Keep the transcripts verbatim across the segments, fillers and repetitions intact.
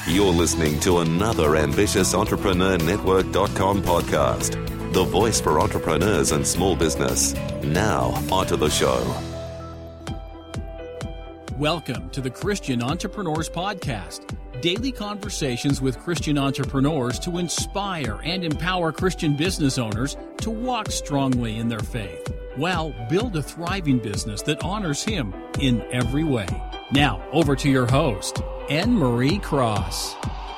You're listening to another Ambitious Entrepreneur Network dot com podcast, the voice for entrepreneurs and small business. Now, onto the show. Welcome to the Christian Entrepreneurs Podcast, daily conversations with Christian entrepreneurs to inspire and empower Christian business owners to walk strongly in their faith, while build a thriving business that honors Him in every way. Now, over to your host, Anne-Marie Cross.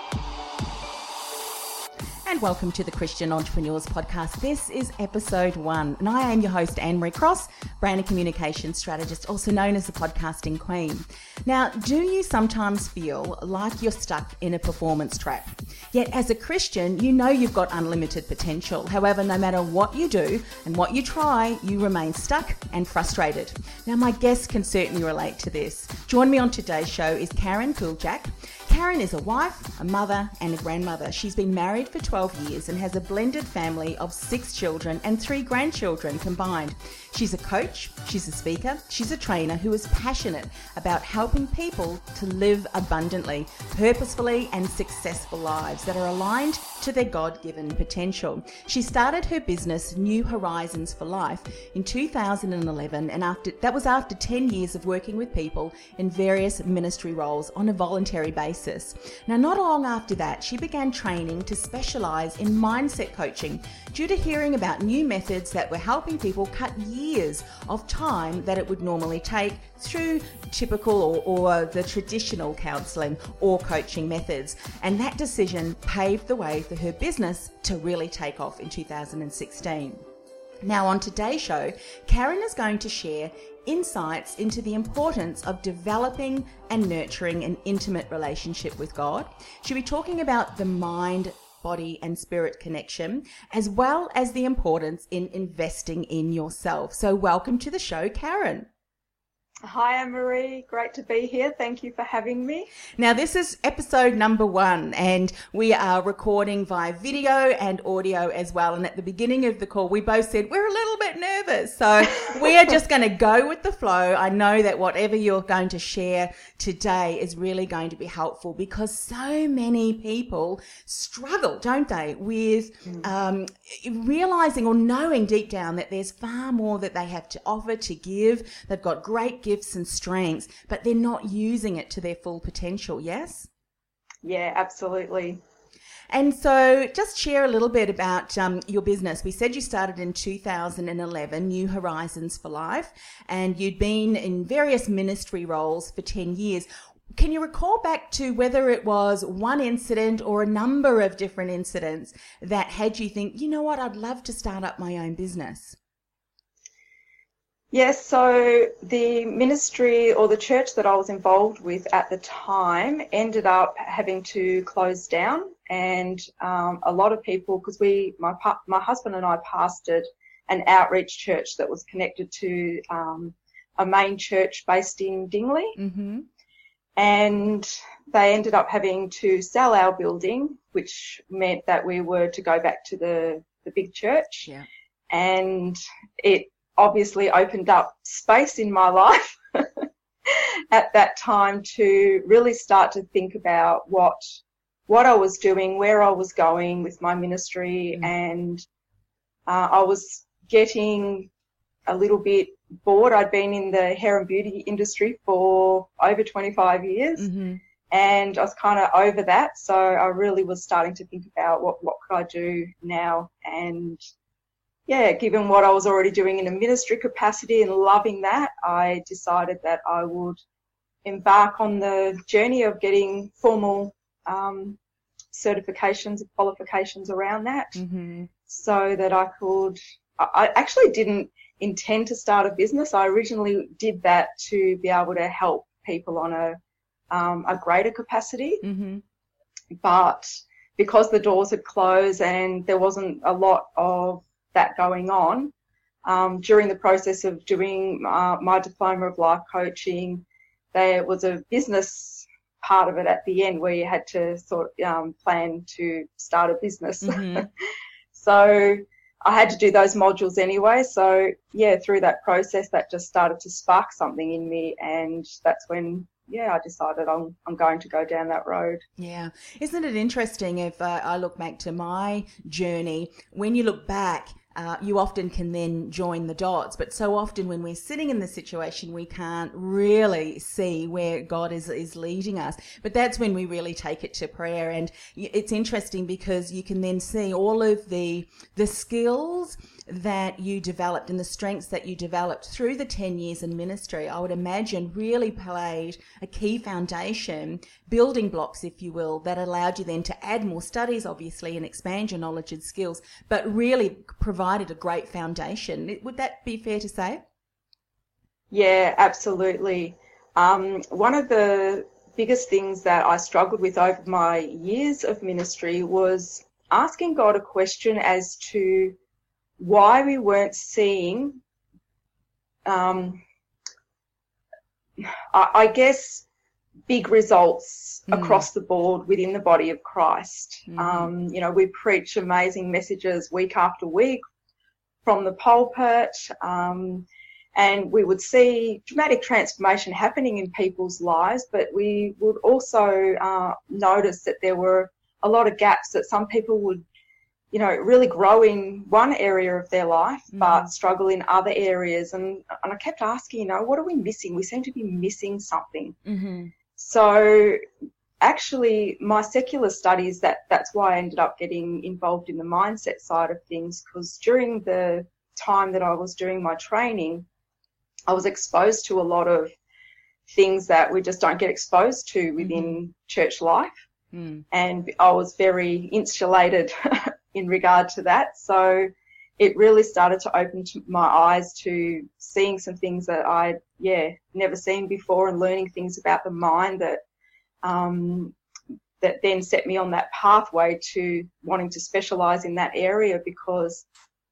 And welcome to the Christian Entrepreneurs Podcast. This is episode one, and I am your host, Anne-Marie Cross, brand and communication strategist, also known as the podcasting queen. Now, do you sometimes feel like you're stuck in a performance trap? Yet as a Christian, you know you've got unlimited potential. However, no matter what you do and what you try, you remain stuck and frustrated. Now, my guests can certainly relate to this. Join me on today's show is Karen Kuljak. Karen is a wife, a mother, and a grandmother. She's been married for twelve years and has a blended family of six children and three grandchildren combined. She's a coach, she's a speaker, she's a trainer who is passionate about helping people to live abundantly, purposefully, and successful lives that are aligned to their God-given potential. She started her business, New Horizons for Life, in two thousand eleven, and after that was after ten years of working with people in various ministry roles on a voluntary basis. Now, not long after that, she began training to specialize in mindset coaching due to hearing about new methods that were helping people cut years of time that it would normally take through typical or, or the traditional counseling or coaching methods. And that decision paved the way for her business to really take off in two thousand sixteen. Now, on today's show, Karen is going to share insights into the importance of developing and nurturing an intimate relationship with God. She'll be talking about the mind, body and spirit connection, as well as the importance in investing in yourself. So welcome to the show, Karen. Hi, Anne-Marie. Great to be here. Thank you for having me. Now, this is episode number one, and we are recording via video and audio as well. And at the beginning of the call, we both said we're a little bit nervous. So we are just going to go with the flow. I know that whatever you're going to share today is really going to be helpful, because so many people struggle, don't they, with um, realizing or knowing deep down that there's far more that they have to offer, to give. They've got great gifts and strengths, but they're not using it to their full potential. Yes? Yeah, absolutely. And so just share a little bit about um, your business. We said you started in two thousand eleven, New Horizons for Life, and you'd been in various ministry roles for ten years. Can you recall back to whether it was one incident or a number of different incidents that had you think, you know what, I'd love to start up my own business? Yes, so the ministry or the church that I was involved with at the time ended up having to close down, and um, a lot of people, because we, my my husband and I pastored an outreach church that was connected to um, a main church based in Dingley, mm-hmm. and they ended up having to sell our building, which meant that we were to go back to the, the big church, yeah. and it obviously opened up space in my life at that time to really start to think about what what I was doing, where I was going with my ministry, mm. and uh, I was getting a little bit bored. I'd been in the hair and beauty industry for over twenty-five years, mm-hmm. and I was kind of over that, so I really was starting to think about what, what could I do now. And yeah, given what I was already doing in a ministry capacity and loving that, I decided that I would embark on the journey of getting formal um, certifications and qualifications around that, mm-hmm. so that I could, I actually didn't intend to start a business. I originally did that to be able to help people on a, um, a greater capacity, mm-hmm. but because the doors had closed and there wasn't a lot of that going on, um, during the process of doing uh, my diploma of life coaching, there was a business part of it at the end where you had to sort of um, plan to start a business. Mm-hmm. So I had to do those modules anyway. So yeah, through that process, that just started to spark something in me, and that's when yeah, I decided I'm I'm going to go down that road. Yeah. Isn't it interesting if uh, I look back to my journey, when you look back, Uh, you often can then join the dots, but so often when we're sitting in the situation, we can't really see where God is, is leading us. But that's when we really take it to prayer. And it's interesting because you can then see all of the, the skills that you developed and the strengths that you developed through the ten years in ministry, I would imagine really played a key foundation, building blocks, if you will, that allowed you then to add more studies, obviously, and expand your knowledge and skills, but really provided a great foundation. Would that be fair to say? Yeah, absolutely. Um, one of the biggest things that I struggled with over my years of ministry was asking God a question as to why we weren't seeing, um, I, I guess, big results mm. across the board within the body of Christ. Mm. Um, you know, we preach amazing messages week after week from the pulpit, um, and we would see dramatic transformation happening in people's lives, but we would also uh, notice that there were a lot of gaps, that some people would, you know, really grow in one area of their life, mm. but struggle in other areas. And, and I kept asking, you know, what are we missing? We seem to be missing something. Mm-hmm. So actually my secular studies, that, that's why I ended up getting involved in the mindset side of things, because during the time that I was doing my training, I was exposed to a lot of things that we just don't get exposed to within mm-hmm. church life. Mm. And I was very insulated in regard to that. So it really started to open to my eyes to seeing some things that I'd, yeah, never seen before, and learning things about the mind that, um, that then set me on that pathway to wanting to specialise in that area, because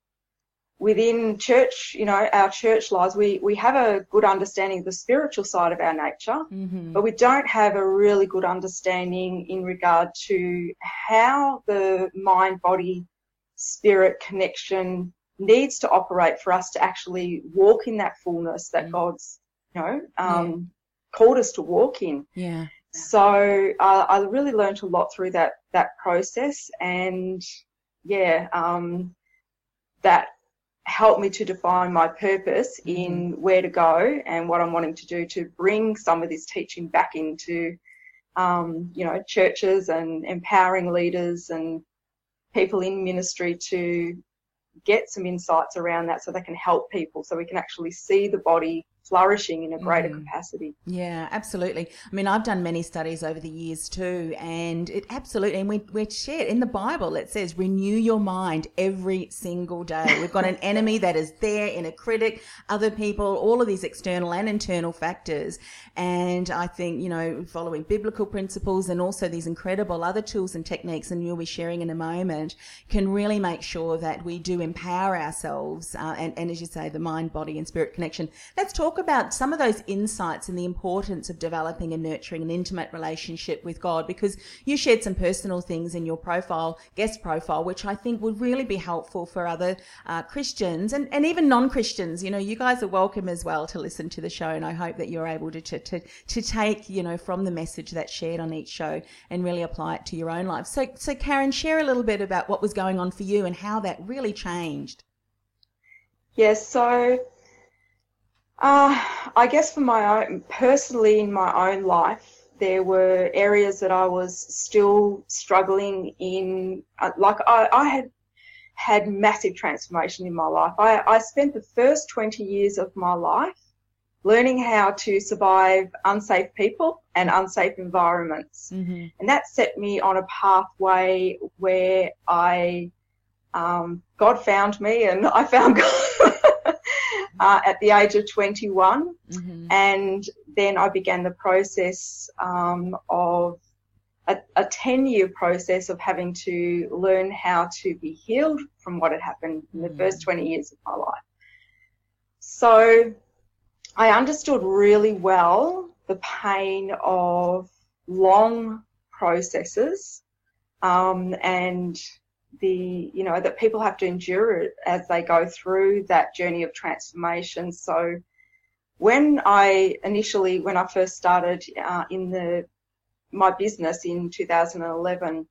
within church, you know, our church lives, we, we have a good understanding of the spiritual side of our nature, mm-hmm. but we don't have a really good understanding in regard to how the mind-body spirit connection needs to operate for us to actually walk in that fullness that mm. God's, you know, um, yeah. called us to walk in. Yeah. So uh, I really learned a lot through that, that process, and yeah, um, that helped me to define my purpose mm-hmm. in where to go and what I'm wanting to do to bring some of this teaching back into, um, you know, churches and empowering leaders and people in ministry to get some insights around that, so they can help people, so we can actually see the body flourishing in a greater mm. capacity. Yeah, absolutely. I mean, I've done many studies over the years too, and it absolutely, and we, we're shared in the Bible, it says renew your mind every single day. We've got an enemy that is there, in a critic, other people, all of these external and internal factors. And I think, you know, following biblical principles and also these incredible other tools and techniques, and you'll be sharing in a moment, can really make sure that we do empower ourselves uh, and, and as you say, the mind, body and spirit connection. Let's talk about some of those insights and the importance of developing and nurturing an intimate relationship with God, because you shared some personal things in your profile, guest profile, which I think would really be helpful for other uh, Christians and, and even non-Christians. You know, you guys are welcome as well to listen to the show, and I hope that you're able to, to, to, to take, you know, from the message that's shared on each show and really apply it to your own life. So, so Karen, share a little bit about what was going on for you and how that really changed. Yes, so Uh, I guess for my own, personally in my own life, there were areas that I was still struggling in. Uh, like I, I had had massive transformation in my life. I, I spent the first twenty years of my life learning how to survive unsafe people and unsafe environments. Mm-hmm. And that set me on a pathway where I, um, God found me and I found God. Uh, at the age of twenty-one, mm-hmm. and then I began the process um, of a, a ten-year process of having to learn how to be healed from what had happened in the mm-hmm. first twenty years of my life. So I understood really well the pain of long processes um, and the, you know, that people have to endure it as they go through that journey of transformation. So when I initially, when I first started uh, in the my business in two thousand eleven,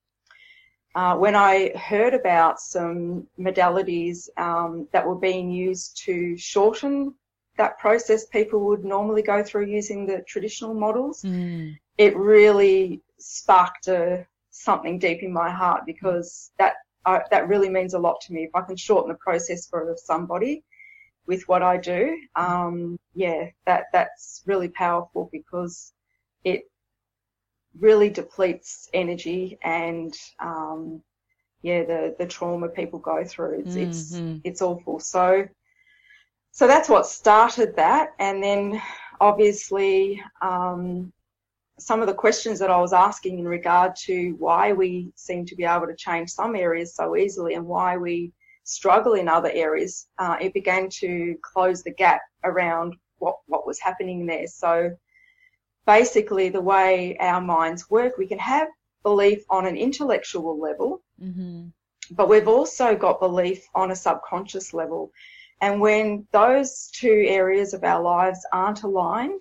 uh, when I heard about some modalities um, that were being used to shorten that process people would normally go through using the traditional models, mm. it really sparked a, something deep in my heart, because that uh, that really means a lot to me. If I can shorten the process for somebody with what I do, um, yeah, that that's really powerful, because it really depletes energy and um, yeah, the the trauma people go through. It's mm-hmm. it's it's awful. So. So that's what started that. And then obviously um, some of the questions that I was asking in regard to why we seem to be able to change some areas so easily and why we struggle in other areas, uh, it began to close the gap around what, what was happening there. So basically the way our minds work, we can have belief on an intellectual level, mm-hmm. but we've also got belief on a subconscious level. And when those two areas of our lives aren't aligned,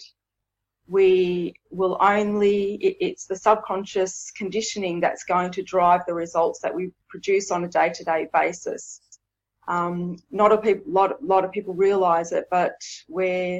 we will only, it, it's the subconscious conditioning that's going to drive the results that we produce on a day-to-day basis. Um, not a pe- lot, lot of people realise it, but where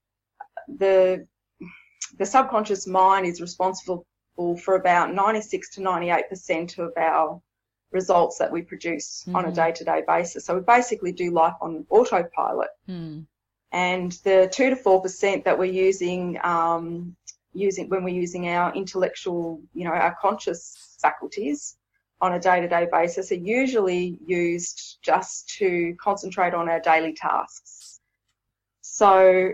the, the subconscious mind is responsible for about ninety-six to ninety-eight percent of our results that we produce mm-hmm. on a day-to-day basis. So we basically do life on autopilot. Mm. And the two to four percent that we're using, um, using when we're using our intellectual, you know, our conscious faculties on a day-to-day basis are usually used just to concentrate on our daily tasks. So,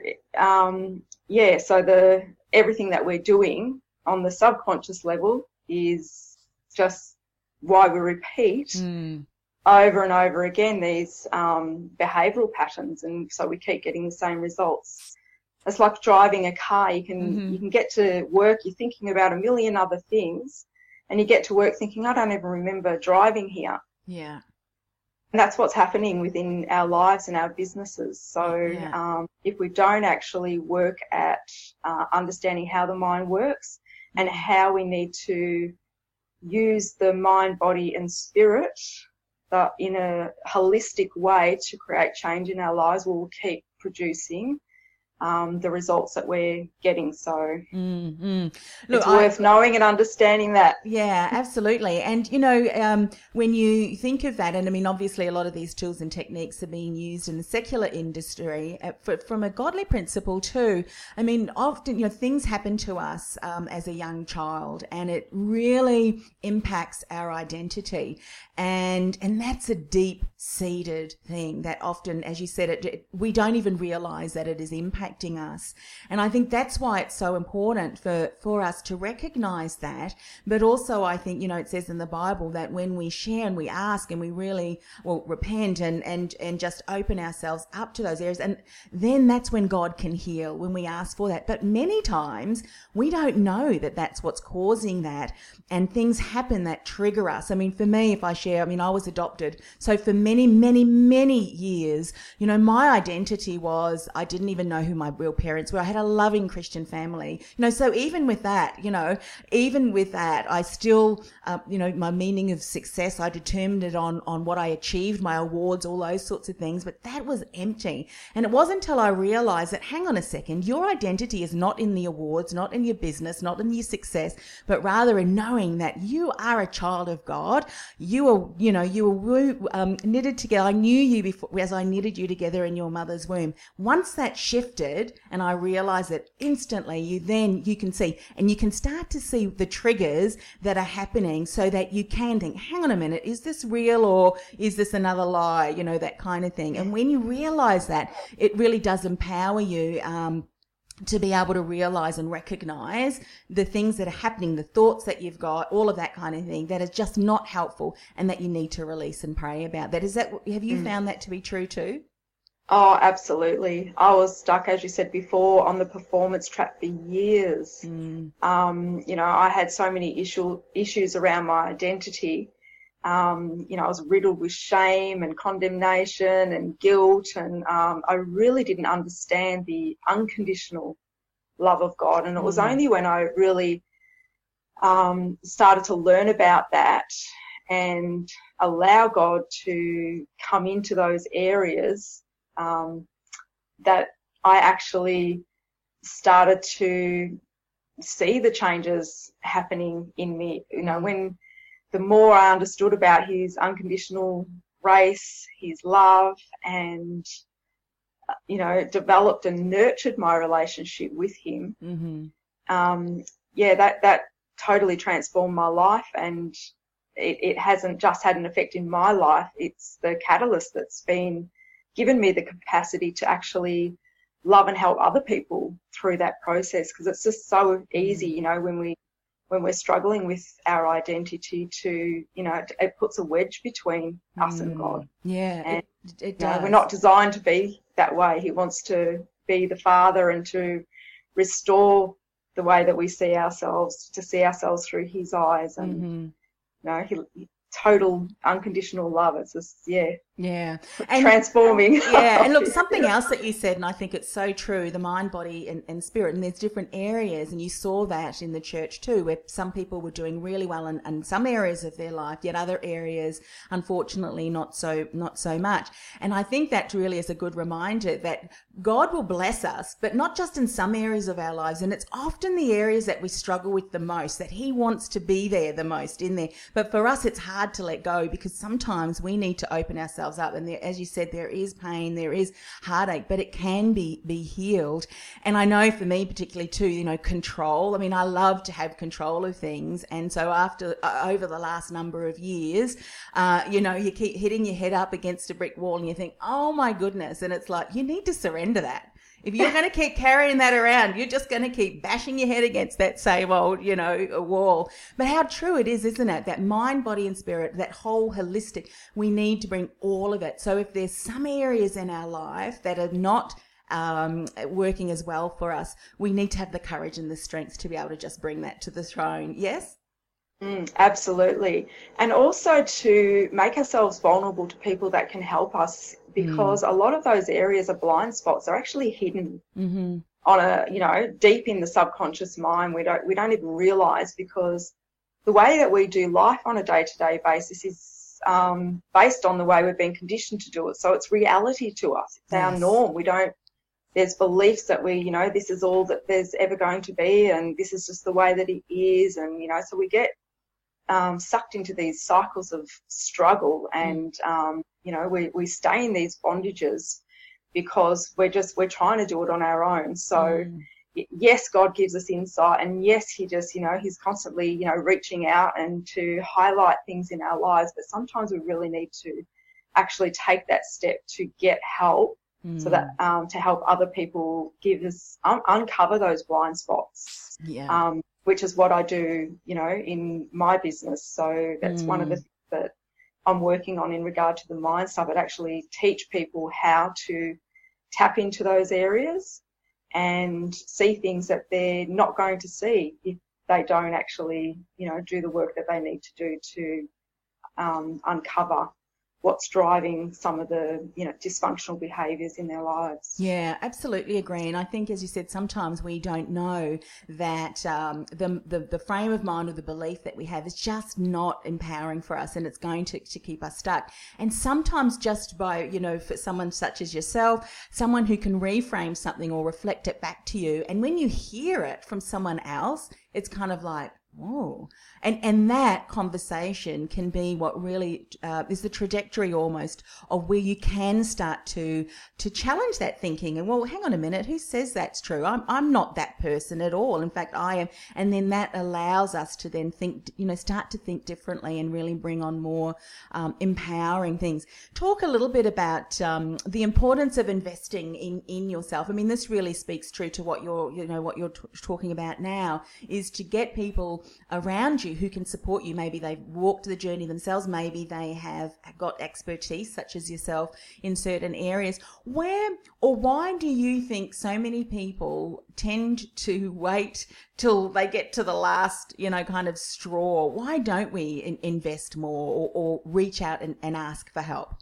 um, yeah, so the everything that we're doing on the subconscious level is just why we repeat mm. over and over again these um, behavioural patterns, and so we keep getting the same results. It's like driving a car. You can mm-hmm. you can get to work, you're thinking about a million other things, and you get to work thinking, I don't even remember driving here. Yeah. And that's what's happening within our lives and our businesses. So yeah. um, if we don't actually work at uh, understanding how the mind works and how we need to use the mind, body and spirit but in a holistic way to create change in our lives, we'll keep producing um, the results that we're getting. So mm-hmm. Look, it's worth I, knowing and understanding that. Yeah, absolutely. And, you know, um, when you think of that, and I mean, obviously a lot of these tools and techniques are being used in the secular industry uh, for, from a godly principle too. I mean, often, you know, things happen to us um, as a young child, and it really impacts our identity. And and that's a deep-seated thing that often, as you said, it, it, we don't even realise that it is impacting us. And I think that's why it's so important for, for us to recognise that. But also I think, you know, it says in the Bible that when we share and we ask and we really, well, repent and, and, and just open ourselves up to those areas, and then that's when God can heal, when we ask for that. But many times we don't know that that's what's causing that, and things happen that trigger us. I mean, for me, if I share, I mean, I was adopted. So for many, many, many years, you know, my identity was, I didn't even know who my real parents were. I had a loving Christian family, you know, so even with that, you know, even with that, I still, uh, you know, my meaning of success, I determined it on, on what I achieved, my awards, all those sorts of things, but that was empty. And it wasn't until I realized that, hang on a second, your identity is not in the awards, not in your business, not in your success, but rather in knowing that you are a child of God. You are, you know, you were um, knitted together. I knew you before, as I knitted you together in your mother's womb. Once that shifted and I realized it instantly, you then, you can see, and you can start to see the triggers that are happening so that you can think, hang on a minute, is this real or is this another lie? You know, that kind of thing. And when you realize that, it really does empower you, um, to be able to realize and recognize the things that are happening, the thoughts that you've got, all of that kind of thing that is just not helpful and that you need to release and pray about. That is that, have you mm. found that to be true too? Oh, absolutely. I was stuck, as you said before, on the performance trap for years. Mm. Um, you know, I had so many issue, issues around my identity, Um, you know, I was riddled with shame and condemnation and guilt, and um, I really didn't understand the unconditional love of God. And it was only when I really um, started to learn about that and allow God to come into those areas um, that I actually started to see the changes happening in me. You know, when the more I understood about his unconditional grace, his love, and, you know, developed and nurtured my relationship with him, mm-hmm. um, yeah, that, that totally transformed my life. And it, it hasn't just had an effect in my life. It's the catalyst that's been given me the capacity to actually love and help other people through that process, because it's just so easy, you know, when we when we're struggling with our identity to, you know, it puts a wedge between us mm. and God. Yeah, and, it, it does. You know, we're not designed to be that way. He wants to be the Father and to restore the way that we see ourselves, to see ourselves through his eyes. And, mm-hmm. you know, he, total unconditional love. It's just, yeah. Yeah. And, transforming. Yeah. And look, something else that you said, and I think it's so true, the mind, body and, and spirit, and there's different areas, and you saw that in the church too, where some people were doing really well in, in some areas of their life, yet other areas, unfortunately, not so, not so much. And I think that really is a good reminder that God will bless us, but not just in some areas of our lives. And it's often the areas that we struggle with the most, that he wants to be there the most in there. But for us, it's hard to let go, because sometimes we need to open ourselves up, and there, as you said, there is pain, there is heartache, but it can be be healed. And I know for me particularly too, you know, control. I mean, I love to have control of things, and so after uh, over the last number of years, uh, you know, you keep hitting your head up against a brick wall, and you think, oh my goodness, and it's like you need to surrender that. If you're going to keep carrying that around, you're just going to keep bashing your head against that same old, you know, wall. But how true it is, isn't it? That mind, body and spirit, that whole holistic, we need to bring all of it. So if there's some areas in our life that are not um, working as well for us, we need to have the courage and the strength to be able to just bring that to the throne. Yes? Mm, absolutely. And also to make ourselves vulnerable to people that can help us, because mm. a lot of those areas of blind spots are actually hidden mm-hmm. on a, you know, deep in the subconscious mind. We don't, we don't even realize, because the way that we do life on a day-to-day basis is um, based on the way we've been conditioned to do it. So it's reality to us. It's yes. our norm. We don't, there's beliefs that we, you know, this is all that there's ever going to be, and this is just the way that it is. And, you know, so we get Um, sucked into these cycles of struggle, and um, you know, we, we stay in these bondages because we're just we're trying to do it on our own. So mm. yes, God gives us insight, and yes, he just, you know, he's constantly, you know, reaching out and to highlight things in our lives, but sometimes we really need to actually take that step to get help mm. so that um, to help other people give us un- uncover those blind spots. Yeah. Um, which is what I do, you know, in my business. So that's mm. one of the things that I'm working on in regard to the mind stuff. It actually teach people how to tap into those areas and see things that they're not going to see if they don't actually, you know, do the work that they need to do to um, uncover what's driving some of the, you know, dysfunctional behaviours in their lives. Yeah, absolutely agree. And I think, as you said, sometimes we don't know that um, the, the the frame of mind or the belief that we have is just not empowering for us, and it's going to, to keep us stuck. And sometimes just by, you know, for someone such as yourself, someone who can reframe something or reflect it back to you, and when you hear it from someone else, it's kind of like, oh, and and that conversation can be what really uh, is the trajectory almost of where you can start to to challenge that thinking. And well, hang on a minute, who says that's true? I'm I'm not that person at all. In fact, I am. And then that allows us to then think, you know, start to think differently and really bring on more um, empowering things. Talk a little bit about um, the importance of investing in in yourself. I mean, this really speaks true to what you're, you know, what you're t- talking about now, is to get people around you who can support you. Maybe they've walked the journey themselves. Maybe they have got expertise, such as yourself, in certain areas. Where or why do you think so many people tend to wait till they get to the last, you know, kind of straw? Why don't we in- invest more or, or reach out and, and ask for help?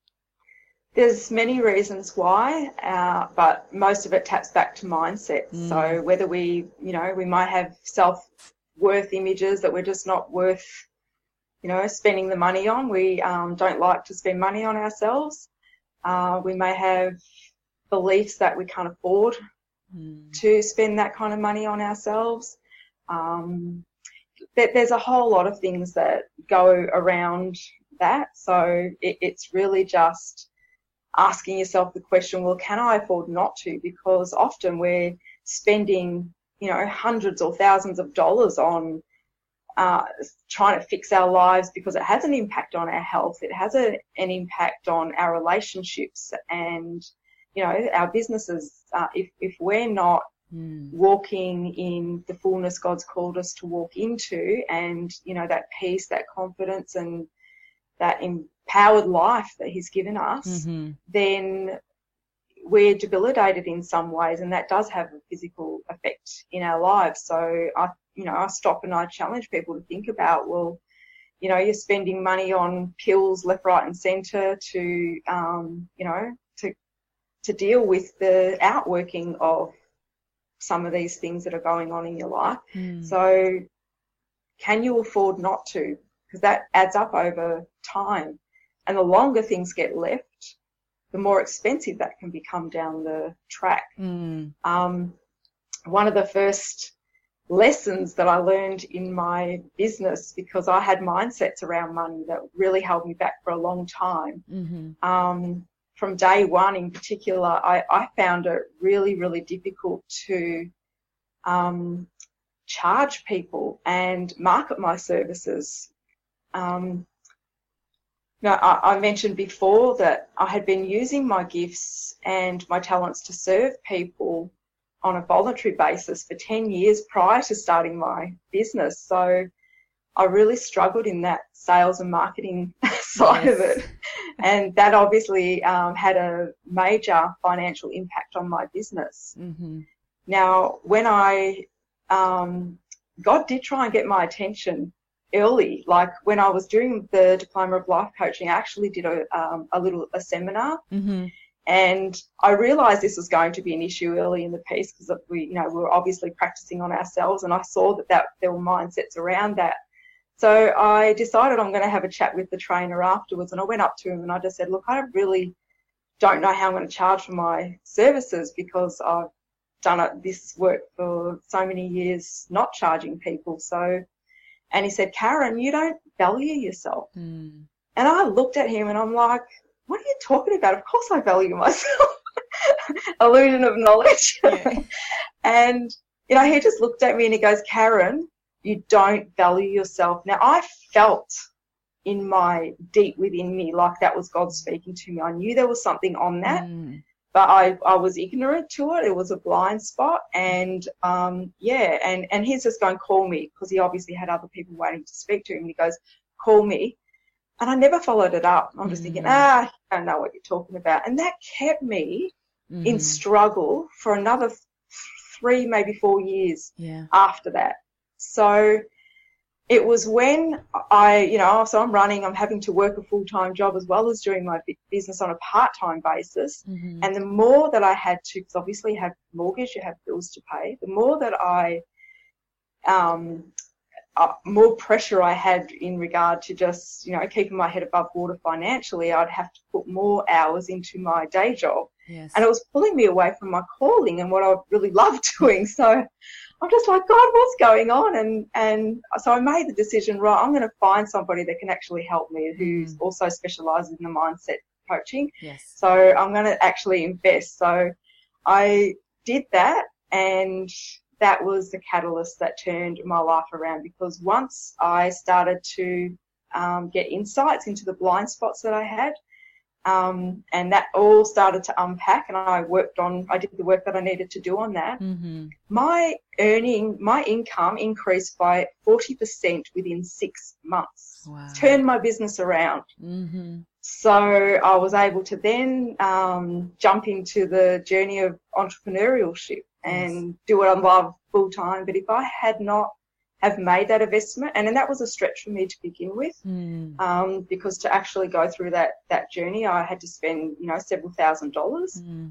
There's many reasons why, uh, but most of it taps back to mindset. Mm. So whether we, you know, we might have self-worth images that we're just not worth, you know, spending the money on. We um, don't like to spend money on ourselves. Uh, we may have beliefs that we can't afford mm. to spend that kind of money on ourselves. Um, there, there's a whole lot of things that go around that. So it, it's really just asking yourself the question, well, can I afford not to? Because often we're spending, you know, hundreds or thousands of dollars on uh, trying to fix our lives because it has an impact on our health. It has a, an impact on our relationships and, you know, our businesses. Uh, if, if we're not mm. walking in the fullness God's called us to walk into and, you know, that peace, that confidence and that empowered life that he's given us, mm-hmm. then we're debilitated in some ways, and that does have a physical effect in our lives. So I, you know, I stop and I challenge people to think about, well, you know, you're spending money on pills left, right, and centre to, um, you know, to to deal with the outworking of some of these things that are going on in your life. Mm. So, can you afford not to? Because that adds up over time. And the longer things get left, the more expensive that can become down the track. Mm. Um, one of the first lessons that I learned in my business, because I had mindsets around money that really held me back for a long time. Mm-hmm. Um, from day one in particular, I, I found it really, really difficult to um, charge people and market my services. Um, now, I, I mentioned before that I had been using my gifts and my talents to serve people on a voluntary basis for ten years prior to starting my business. So I really struggled in that sales and marketing side yes. of it. And that obviously um, had a major financial impact on my business. Mm-hmm. Now, when I, um, God did try and get my attention early, like when I was doing the Diploma of Life Coaching, I actually did a, um, a little a seminar. Mm-hmm. And I realised this was going to be an issue early in the piece because we, you know, we were obviously practicing on ourselves, and I saw that, that there were mindsets around that. So I decided I'm going to have a chat with the trainer afterwards, and I went up to him and I just said, look, I really don't know how I'm going to charge for my services because I've done it, this work for so many years not charging people. So, and he said, Karen, you don't value yourself. Mm. And I looked at him and I'm like, what are you talking about? Of course I value myself. Illusion of knowledge. Yeah. And, you know, he just looked at me and he goes, Karen, you don't value yourself. Now, I felt in my deep within me like that was God speaking to me. I knew there was something on that, mm. but I, I was ignorant to it. It was a blind spot. And, um, yeah, and, and he's just going, call me, because he obviously had other people waiting to speak to him. He goes, call me. And I never followed it up. I'm just mm. thinking, ah, I don't know what you're talking about. And that kept me mm. in struggle for another th- three, maybe four years yeah. after that. So it was when I, you know, so I'm running, I'm having to work a full-time job as well as doing my business on a part-time basis. Mm-hmm. And the more that I had to, because obviously you have mortgage, you have bills to pay, the more that I, um, uh, more pressure I had in regard to just, you know, keeping my head above water financially, I'd have to put more hours into my day job. Yes. And it was pulling me away from my calling and what I really loved doing. So I'm just like, God, what's going on? And and so I made the decision, right, I'm going to find somebody that can actually help me who's mm. also specialises in the mindset coaching. Yes. So I'm going to actually invest. So I did that, and that was the catalyst that turned my life around, because once I started to um, get insights into the blind spots that I had, Um, and that all started to unpack, and I worked on, I did the work that I needed to do on that. Mm-hmm. My earning, my income increased by forty percent within six months. Wow. Turned my business around. Mm-hmm. So I was able to then um, jump into the journey of entrepreneurship and yes. do what I love full time. But if I had not have made that investment, and then that was a stretch for me to begin with, mm. um, because to actually go through that that journey, I had to spend, you know, several thousand dollars. Mm.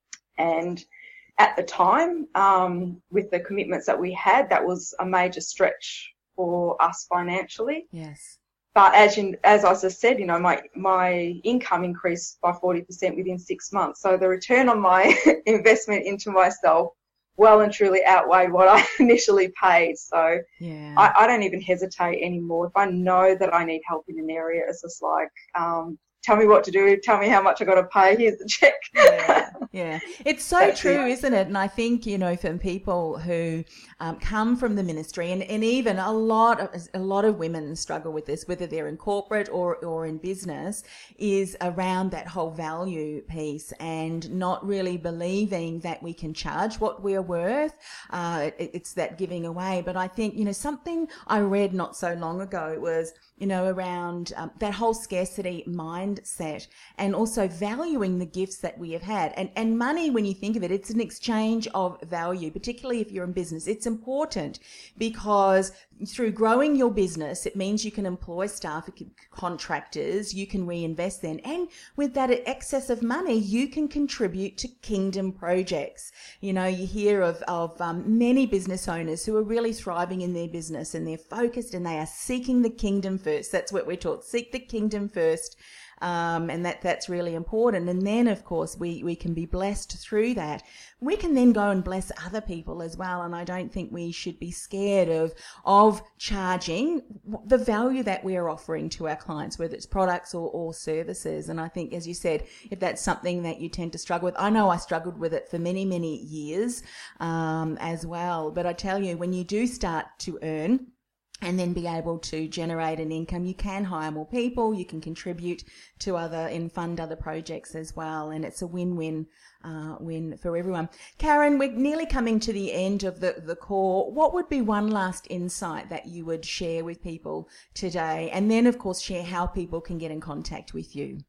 And at the time, um, with the commitments that we had, that was a major stretch for us financially. Yes. But as you, as I just said, you know, my my income increased by forty percent within six months. So the return on my investment into myself well and truly outweighed what I initially paid. So yeah. I, I don't even hesitate anymore. If I know that I need help in an area, it's just like, um, tell me what to do, tell me how much I got to pay, here's the check. Yeah, yeah. It's so That's true, it. Isn't it? And I think, you know, for people who um, come from the ministry, and, and even a lot of a lot of women struggle with this, whether they're in corporate or, or in business, is around that whole value piece and not really believing that we can charge what we're worth. Uh, it, it's that giving away. But I think, you know, something I read not so long ago was, you know, around um, that whole scarcity mindset and also valuing the gifts that we have had. And, and money, when you think of it, it's an exchange of value, particularly if you're in business. It's important because through growing your business, it means you can employ staff, contractors, you can reinvest then. And with that excess of money, you can contribute to kingdom projects. You know, you hear of, of um, many business owners who are really thriving in their business and they're focused and they are seeking the kingdom first. That's what we're taught. Seek the kingdom first. Um, and that that's really important. And then, of course, we, we can be blessed through that. We can then go and bless other people as well. And I don't think we should be scared of, of charging the value that we're offering to our clients, whether it's products or, or services. And I think, as you said, if that's something that you tend to struggle with, I know I struggled with it for many, many years um, as well. But I tell you, when you do start to earn and then be able to generate an income, you can hire more people, you can contribute to other and fund other projects as well. And it's a win-win uh, win for everyone. Karen, we're nearly coming to the end of the, the call. What would be one last insight that you would share with people today? And then, of course, share how people can get in contact with you.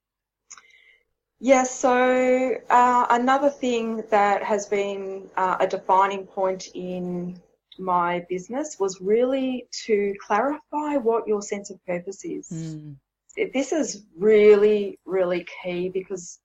Yeah, so uh, another thing that has been uh, a defining point in my business was really to clarify what your sense of purpose is. Mm. This is really, really key, because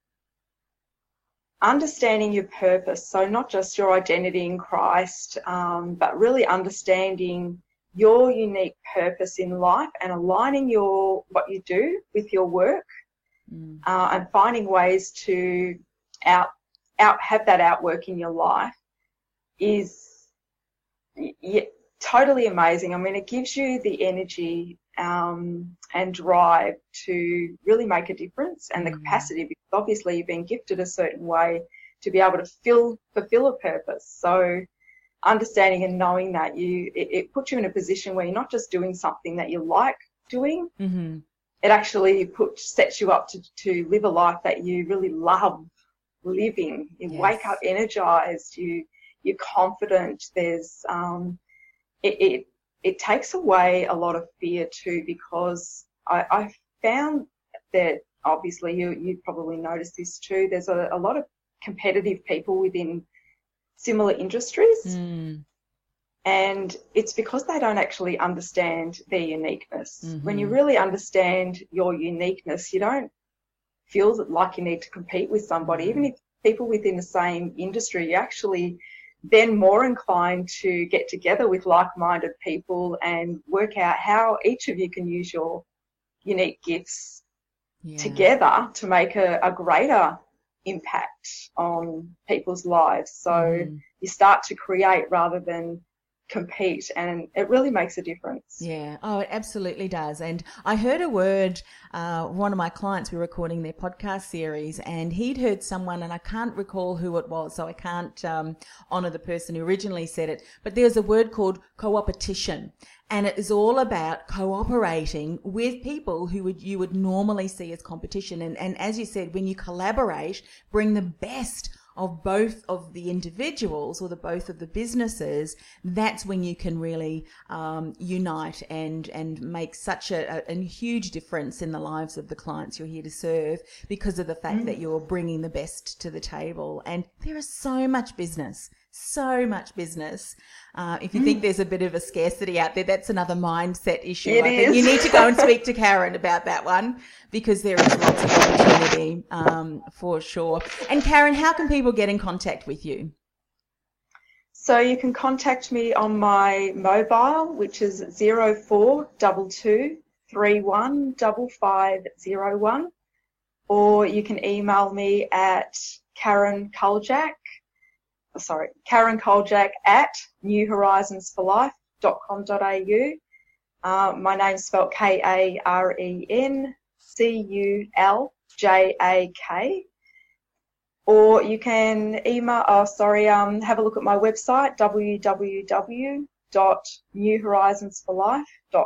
understanding your purpose, so not just your identity in Christ, um, but really understanding your unique purpose in life and aligning your what you do with your work, mm. uh, and finding ways to out out have that outwork in your life is Yeah, totally amazing. I mean, it gives you the energy um, and drive to really make a difference, and the capacity, because obviously you've been gifted a certain way to be able to fill, fulfill a purpose. So understanding and knowing that, you it, it puts you in a position where you're not just doing something that you like doing. Mm-hmm. It actually put, sets you up to, to live a life that you really love living. You Yes. wake up energized, you you're confident. There's um, it, it it takes away a lot of fear too, because I, I found that obviously you you probably noticed this too. There's a, a lot of competitive people within similar industries, Mm. and it's because they don't actually understand their uniqueness. Mm-hmm. When you really understand your uniqueness, you don't feel like you need to compete with somebody, Mm. even if people within the same industry. You actually then more inclined to get together with like-minded people and work out how each of you can use your unique gifts Yeah. together to make a, a greater impact on people's lives. So Mm. you start to create rather than compete, and it really makes a difference. Yeah, oh, it absolutely does. And I heard a word, uh, one of my clients, we were recording their podcast series, and he'd heard someone, and I can't recall who it was, so I can't um, honour the person who originally said it, but there's a word called co-opetition. And it is all about cooperating with people who would you would normally see as competition. And, and as you said, when you collaborate, bring the best of both of the individuals or the both of the businesses, that's when you can really um, unite and and make such a, a, a huge difference in the lives of the clients you're here to serve, because of the fact mm. that you're bringing the best to the table. And there is so much business, so much business. Uh, if you mm. think there's a bit of a scarcity out there, that's another mindset issue. It I is. think you need to go and speak to Karen about that one, because there is lots of opportunity um, for sure. And Karen, how can people get in contact with you? So you can contact me on my mobile, which is zero four two two three one five five zero one, or you can email me at Karen Kuljak. Sorry, Karen Kuljak at new horizons for life dot com dot a u. Uh, my name's spelled K A R E N C U L J A K. Or you can email, oh, sorry, um, have a look at my website, w w w dot new horizons for life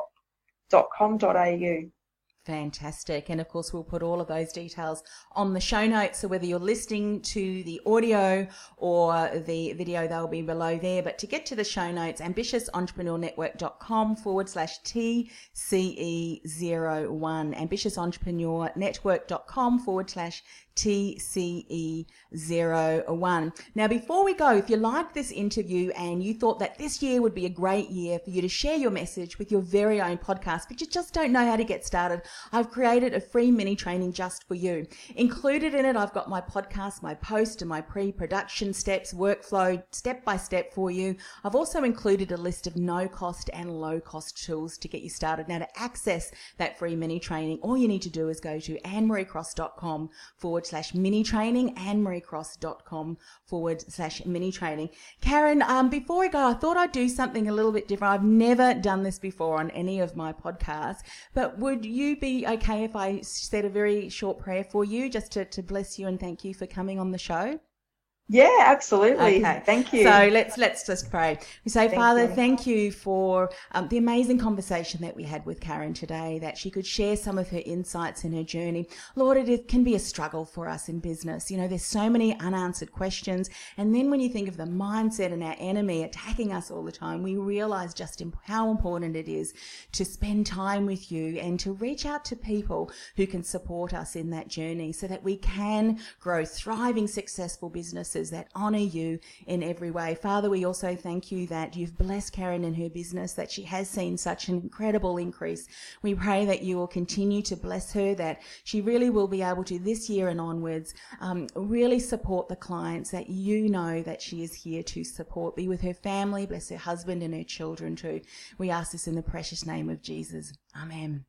dot com dot a u. Fantastic. And of course, we'll put all of those details on the show notes. So whether you're listening to the audio or the video, they'll be below there. But to get to the show notes, ambitious entrepreneur network dot com forward slash T C E zero one, ambitious entrepreneur network dot com forward slash T C E zero one. Now, before we go, if you liked this interview and you thought that this year would be a great year for you to share your message with your very own podcast, but you just don't know how to get started, I've created a free mini training just for you. Included in it, I've got my podcast, my post, and my pre-production steps, workflow, step by step for you. I've also included a list of no-cost and low-cost tools to get you started. Now, to access that free mini training, all you need to do is go to annemariecross dot com forward slash mini training, annemariecross dot com forward slash mini training. Karen, um, before we go, I thought I'd do something a little bit different. I've never done this before on any of my podcasts, but would you be okay if I said a very short prayer for you, just to, to bless you and thank you for coming on the show? Yeah, absolutely. Okay. Thank you. So let's let's just pray. We say, Thank Father, you. thank you for um, the amazing conversation that we had with Karen today, that she could share some of her insights in her journey. Lord, it, it can be a struggle for us in business. You know, there's so many unanswered questions. And then when you think of the mindset and our enemy attacking us all the time, we realize just imp- how important it is to spend time with you and to reach out to people who can support us in that journey so that we can grow thriving, successful businesses that honour you in every way. Father, we also thank you that you've blessed Karen in her business, that she has seen such an incredible increase. We pray that you will continue to bless her, that she really will be able to this year and onwards um, really support the clients that you know that she is here to support. Be with her family, bless her husband and her children too. We ask this in the precious name of Jesus. Amen.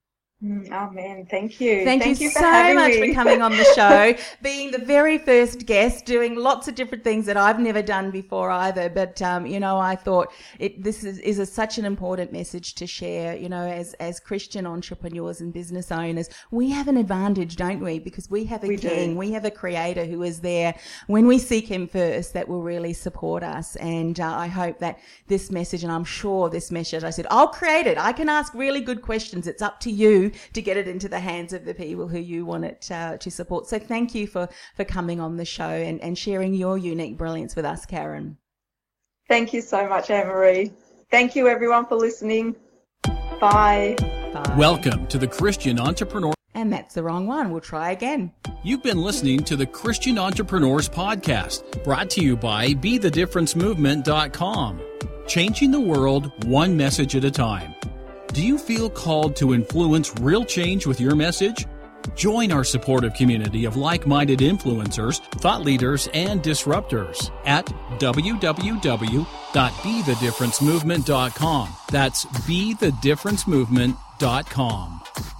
Amen. Thank you. Thank, Thank you, you for so having much me. for coming on the show, being the very first guest, doing lots of different things that I've never done before either. But, um, you know, I thought it, this is, is a, such an important message to share. You know, as, as Christian entrepreneurs and business owners, we have an advantage, don't we? Because we have a we king, do. we have a creator who is there when we seek him first, that will really support us. And uh, I hope that this message, and I'm sure this message, I said, I'll create it. I can ask really good questions. It's up to you to get it into the hands of the people who you want it uh, to support. So thank you for, for coming on the show and, and sharing your unique brilliance with us, Karen. Thank you so much, Anne-Marie. Thank you, everyone, for listening. Bye. Bye. Welcome to the Christian Entrepreneur. And that's the wrong one. We'll try again. You've been listening to the Christian Entrepreneurs Podcast, brought to you by be the difference movement dot com. Changing the world one message at a time. Do you feel called to influence real change with your message? Join our supportive community of like-minded influencers, thought leaders, and disruptors at w w w dot be the difference movement dot com. That's be the difference movement dot com.